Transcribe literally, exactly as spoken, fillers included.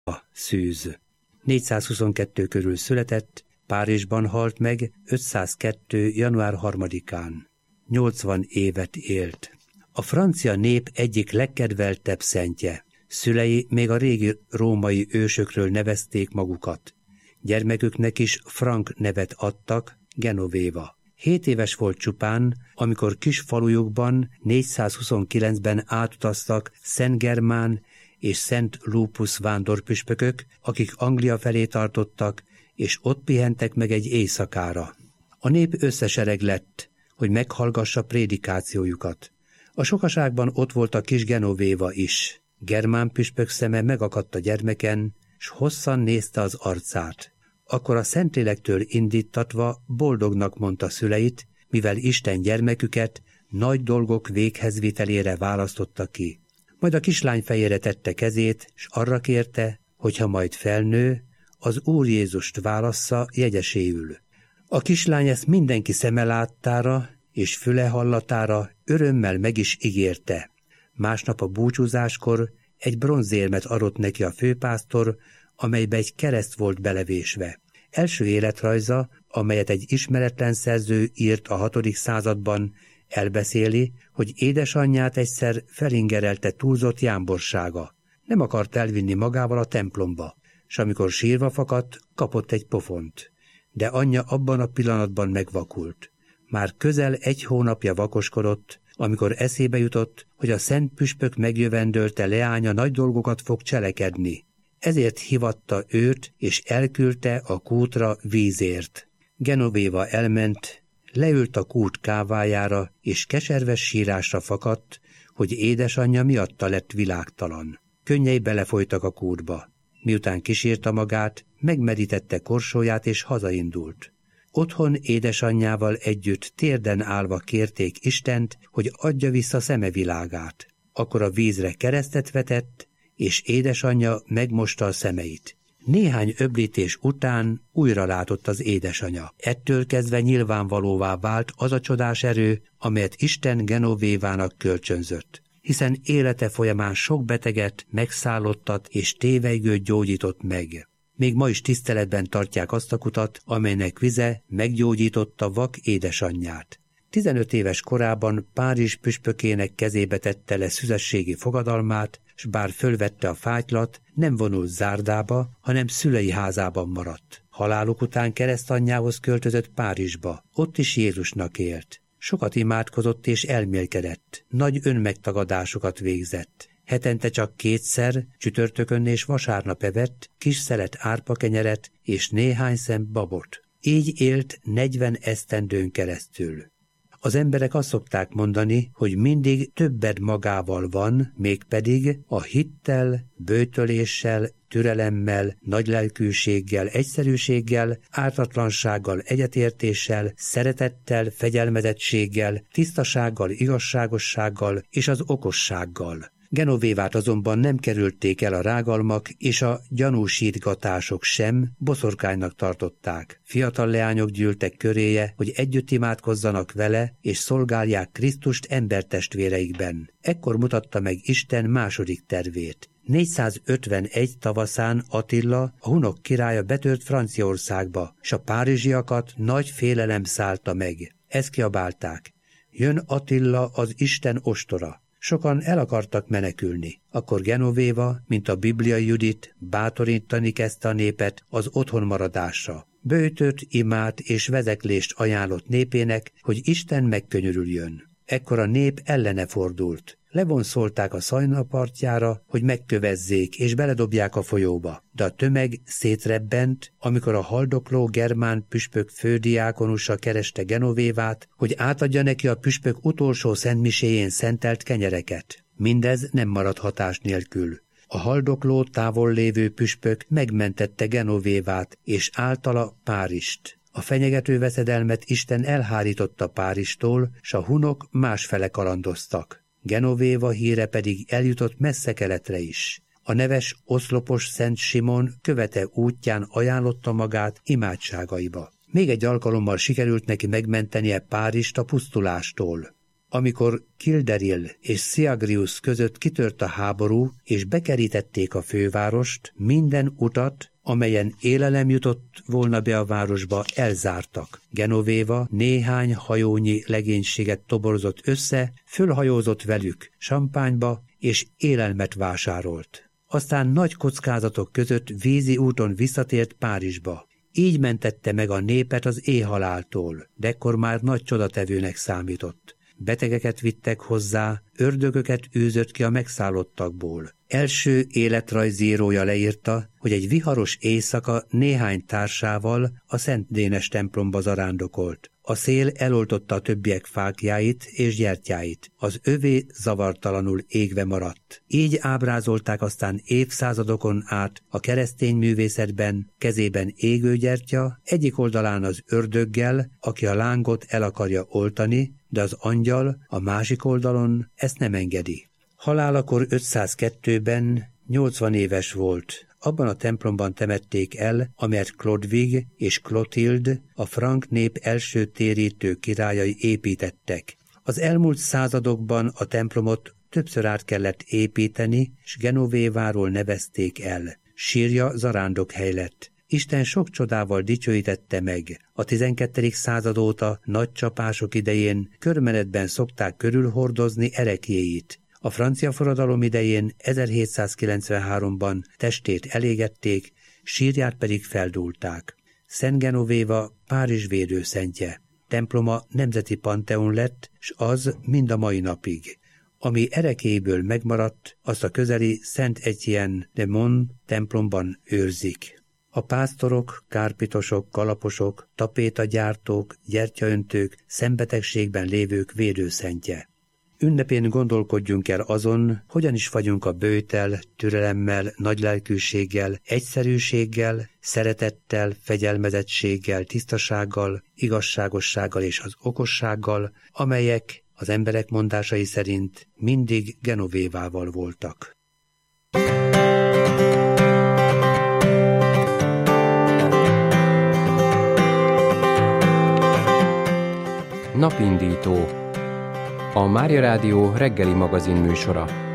Szűz. négyszázhuszonkettő körül született, Párizsban halt meg ötszázkettő. január harmadikán. nyolcvan évet élt. A francia nép egyik legkedveltebb szentje. Szülei még a régi római ősökről nevezték magukat. Gyermeküknek is Frank nevet adtak, Genovéva. Hét éves volt csupán, amikor kis falujukban négyszázhuszonkilencben átutaztak Szent Germán és Szent Lupus vándorpüspökök, akik Anglia felé tartottak, és ott pihentek meg egy éjszakára. A nép összesereg lett, hogy meghallgassa prédikációjukat. A sokaságban ott volt a kis Genovéva is. Germán püspök szeme megakadt a gyermeken, s hosszan nézte az arcát. Akkor a Szentlélektől indítatva boldognak mondta szüleit, mivel Isten gyermeküket nagy dolgok véghezvitelére választotta ki. Majd a kislány fejére tette kezét, s arra kérte, hogyha majd felnő, az Úr Jézust válassza jegyeséül. A kislány ezt mindenki szeme láttára és füle hallatára örömmel meg is ígérte. Másnap a búcsúzáskor egy bronzérmet adott neki a főpásztor, amelybe egy kereszt volt belevésve. Első életrajza, amelyet egy ismeretlen szerző írt a hatodik században, elbeszéli, hogy édesanyját egyszer felingerelte túlzott jámborsága. Nem akart elvinni magával a templomba, s amikor sírva fakadt, kapott egy pofont. De anyja abban a pillanatban megvakult. Már közel egy hónapja vakoskodott, amikor eszébe jutott, hogy a szent püspök megjövendölte leánya nagy dolgokat fog cselekedni. Ezért hivatta őt, és elküldte a kútra vízért. Genovéva elment, leült a kút kávájára, és keserves sírásra fakadt, hogy édesanyja miatta lett világtalan. Könnyei belefolytak a kútba. Miután kísírta magát, megmerítette korsóját és hazaindult. Otthon édesanyjával együtt térden állva kérték Istent, hogy adja vissza szemevilágát. Akkor a vízre keresztet vetett, és édesanyja megmosta a szemeit. Néhány öblítés után újra látott az édesanya. Ettől kezdve nyilvánvalóvá vált az a csodás erő, amelyet Isten Genovévának kölcsönzött, hiszen élete folyamán sok beteget, megszállottat és tévejgőt gyógyított meg. Még ma is tiszteletben tartják azt a kutat, amelynek vize meggyógyította vak édesanyját. tizenöt éves korában Párizs püspökének kezébe tette le szüzességi fogadalmát, s bár fölvette a fátylat, nem vonult zárdába, hanem szülei házában maradt. Haláluk után keresztanyjához költözött Párizsba, ott is Jézusnak élt. Sokat imádkozott és elmélkedett, nagy önmegtagadásokat végzett. Hetente csak kétszer, csütörtökön és vasárnap evett, kis szelet árpakenyeret és néhány szem babot. Így élt negyven esztendőn keresztül. Az emberek azt szokták mondani, hogy mindig többed magával van, mégpedig a hittel, böjtöléssel, türelemmel, nagylelkűséggel, egyszerűséggel, ártatlansággal, egyetértéssel, szeretettel, fegyelmezettséggel, tisztasággal, igazságossággal és az okossággal. Genovévát azonban nem kerülték el a rágalmak és a gyanúsítgatások sem, boszorkánynak tartották. Fiatal leányok gyűltek köréje, hogy együtt imádkozzanak vele és szolgálják Krisztust embertestvéreikben. Ekkor mutatta meg Isten második tervét. négyszázötvenegy tavaszán Attila, a hunok királya betört Franciaországba, s a párizsiakat nagy félelem szállta meg. Ezt kiabálták: jön Attila, az Isten ostora! Sokan el akartak menekülni. Akkor Genovéva, mint a bibliai Judit, bátorítani kezdte a népet az otthonmaradásra. Böjtöt, imát és vezeklést ajánlott népének, hogy Isten megkönyörüljön. Ekkor a nép ellene fordult. Levonszolták a Szajna partjára, hogy megkövezzék és beledobják a folyóba. De a tömeg szétrebbent, amikor a haldokló germán püspök fődiákonusa kereste Genovévát, hogy átadja neki a püspök utolsó szentmiséjén szentelt kenyereket. Mindez nem maradt hatás nélkül. A haldokló távol lévő püspök megmentette Genovévát és általa Párizst. A fenyegető veszedelmet Isten elhárította Párizstól, s a hunok másfele kalandoztak. Genovéva híre pedig eljutott messze keletre is. A neves oszlopos Szent Simon követe útján ajánlotta magát imádságaiba. Még egy alkalommal sikerült neki megmentenie Párizst a pusztulástól. Amikor Kilderil és Syagrius között kitört a háború, és bekerítették a fővárost, minden utat, amelyen élelem jutott volna be a városba, elzártak. Genovéva néhány hajónyi legénységet toborozott össze, fölhajózott velük Champagne-ba, és élelmet vásárolt. Aztán nagy kockázatok között vízi úton visszatért Párizsba. Így mentette meg a népet az éhhaláltól, de ekkor már nagy csodatevőnek számított. Betegeket vittek hozzá, ördögöket űzött ki a megszállottakból. Első életrajzírója leírta, hogy egy viharos éjszaka néhány társával a Szent Dénes templomba zarándokolt. A szél eloltotta a többiek fáklyáit és gyertyáit, az övé zavartalanul égve maradt. Így ábrázolták aztán évszázadokon át a keresztény művészetben, kezében égő gyertya, egyik oldalán az ördöggel, aki a lángot el akarja oltani, de az angyal a másik oldalon ezt nem engedi. Halálakor ötszázkettőben nyolcvan éves volt. Abban a templomban temették el, amelyet Chlodwig és Clotilde, a frank nép első térítő királyai építettek. Az elmúlt századokban a templomot többször át kellett építeni, s Genovéváról nevezték el. Sírja zarándokhely lett. Isten sok csodával dicsőítette meg. A tizenkettedik század óta nagy csapások idején körmenetben szokták körülhordozni ereklyéit. A francia forradalom idején ezerhétszázkilencvenháromban testét elégették, sírját pedig feldúlták. Szent Genovéva Párizs védőszentje. Temploma nemzeti panteon lett, s az mind a mai napig. Ami erekélyből megmaradt, azt a közeli Szent Etienne de Mont templomban őrzik. A pásztorok, kárpitosok, kalaposok, tapétagyártók, gyertyaöntők, szembetegségben lévők védőszentje. Ünnepén gondolkodjunk el azon, hogyan is vagyunk a bőttel, türelemmel, nagylelkűséggel, egyszerűséggel, szeretettel, fegyelmezettséggel, tisztasággal, igazságossággal és az okossággal, amelyek az emberek mondásai szerint mindig Genovévával voltak. Napindító. A Mária Rádió reggeli magazin műsora.